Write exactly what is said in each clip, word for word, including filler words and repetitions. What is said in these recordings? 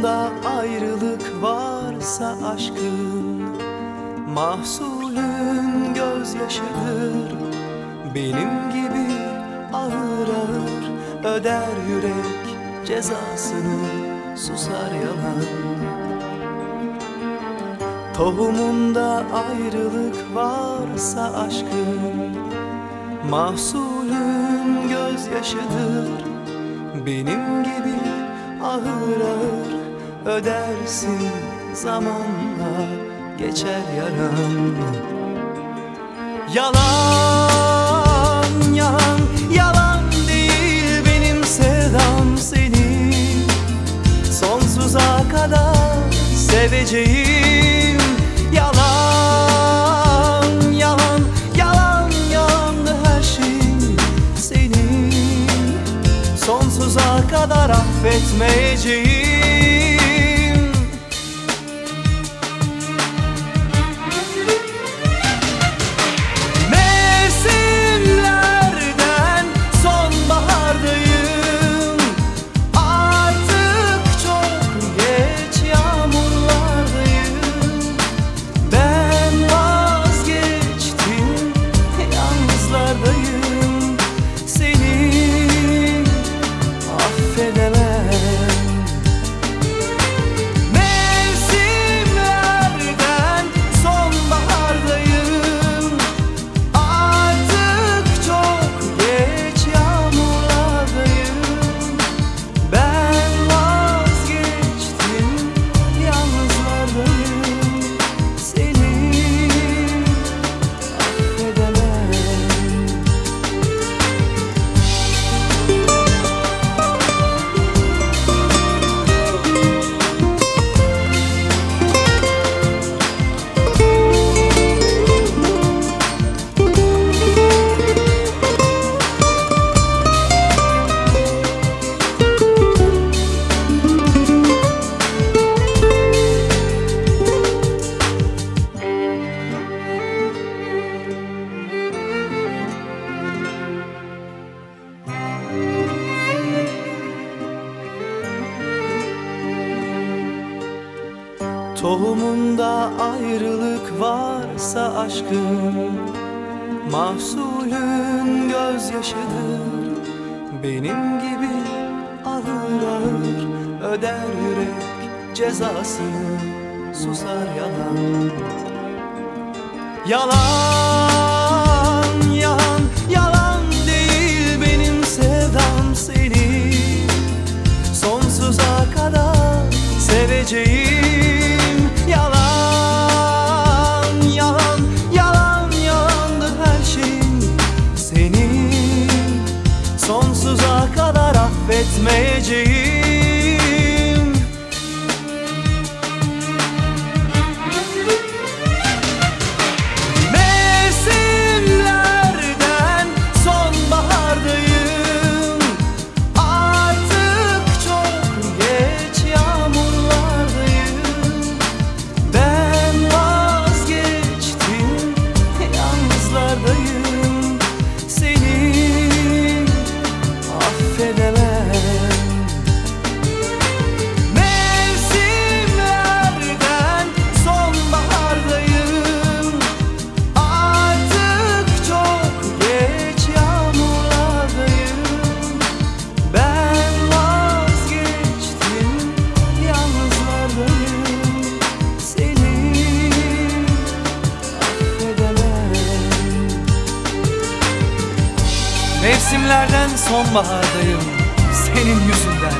Tohumunda ayrılık varsa aşkın, mahsulün gözyaşıdır. Benim gibi ağır ağır öder yürek cezasını, susar yalan. Tohumunda ayrılık varsa aşkın, mahsulün gözyaşıdır. Benim gibi ağır ağır ödersin, zamanla geçer yaran. Yalan, yalan, yalan değil benim sevdam seni. Sonsuza kadar seveceğim. Yalan, yalan, yalan, yalandı her şey senin. Sonsuza kadar affetmeyeceğim. Mevsimlerden sonbahardayım. Artık çok geç, yağmurlardayım. Ben vazgeçtim, yalnızlardayım. Seni affedemem. Mevsimlerden sonbahardayım. Artık çok geç, yağmurlardayım. Ben vazgeçtim, yalnızlardayım. Seni affedemem. Tohumunda ayrılık varsa aşkın, mahsulün gözyaşıdır. Benim gibi ağır ağır öder yürek cezasını, susar yalan. Yalan, yalan, yalan değil benim sevdam seni. Sonsuza kadar seveceğim. Yalan, yalan, yalan, yalandı her şeyin senin. Sonsuza kadar affetmeyeceğim. Mevsimlerden sonbahardayım. Artık çok geç, yağmurlardayım. Ben vazgeçtim, yalnızlardayım. Seni affedemem. Mevsimlerden sonbahardayım. Artık çok geç, yağmurlardayım. Ben vazgeçtim, yalnızlardayım. Seni affedemem. Mevsimlerden sonbahardayım senin yüzünden.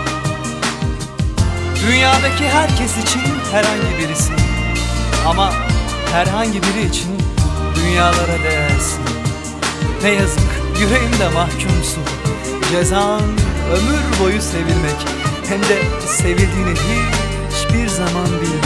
Dünyadaki herkes için herhangi birisi, ama herhangi biri için dünyalara değersin. Ne yazık yüreğinde mahkumsun. Cezan ömür boyu sevilmek, hem de sevildiğini hiçbir zaman bilmek.